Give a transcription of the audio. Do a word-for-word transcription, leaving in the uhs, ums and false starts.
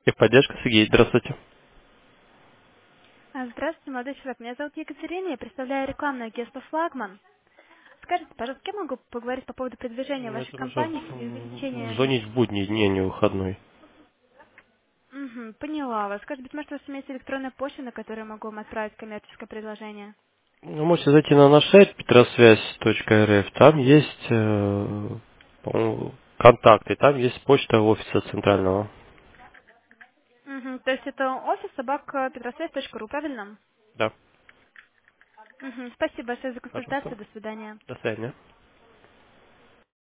Поддержка, Сергей, здравствуйте. А, Здравствуйте, молодой человек. Меня зовут Екатерина, я представляю рекламное агентство «Флагман». Скажите, пожалуйста, с кем могу поговорить по поводу продвижения Ну, вашей это нужно компании и м, увеличения... звонить в будний день, а не выходной. Угу, поняла вас. Скажите, быть может, у вас имеется электронная почта, на которую я могу вам отправить коммерческое предложение? Вы можете зайти на наш сайт петросвязь точка эр эф, там есть э, по-моему, контакты, там есть почта офиса центрального. Угу, то есть это офис собака петросвязь точка ру, правильно? Да, Угу, спасибо большое за пожалуйста. консультацию, до свидания. До свидания.